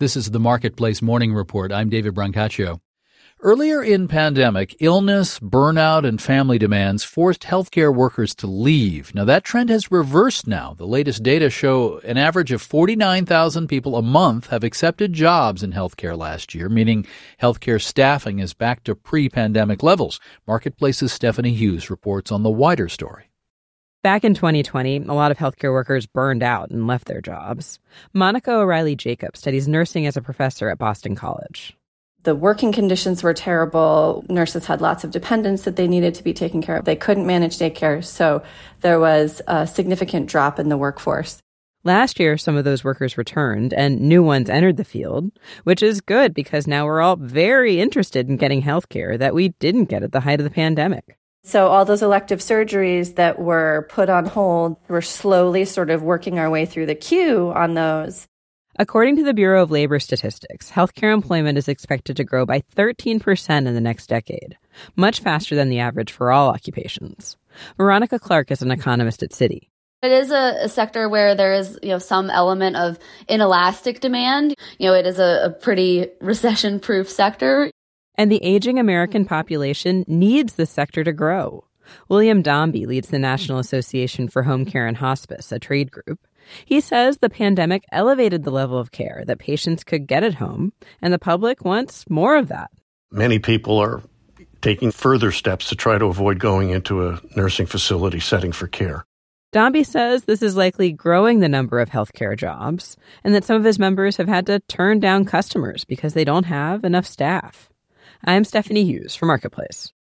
This is the Marketplace Morning Report. I'm David Brancaccio. Earlier in pandemic, illness, burnout, and family demands forced healthcare workers to leave. Now, that trend has reversed now. The latest data show an average of 49,000 people a month have accepted jobs in healthcare last year, meaning healthcare staffing is back to pre-pandemic levels. Marketplace's Stephanie Hughes reports on the wider story. Back in 2020, a lot of healthcare workers burned out and left their jobs. Monica O'Reilly-Jacobs studies nursing as a professor at Boston College. The working conditions were terrible. Nurses had lots of dependents that they needed to be taken care of. They couldn't manage daycare, so there was a significant drop in the workforce. Last year, some of those workers returned and new ones entered the field, which is good because now we're all very interested in getting health care that we didn't get at the height of the pandemic. So all those elective surgeries that were put on hold, we're slowly sort of working our way through the queue on those. According to the Bureau of Labor Statistics, healthcare employment is expected to grow by 13% in the next decade, much faster than the average for all occupations. Veronica Clark is an economist at Citi. It is a sector where there is, some element of inelastic demand. It is a pretty recession-proof sector. And the aging American population needs the sector to grow. William Dombey leads the National Association for Home Care and Hospice, a trade group. He says the pandemic elevated the level of care that patients could get at home, and the public wants more of that. Many people are taking further steps to try to avoid going into a nursing facility setting for care. Dombey says this is likely growing the number of healthcare jobs, and that some of his members have had to turn down customers because they don't have enough staff. I'm Stephanie Hughes for Marketplace.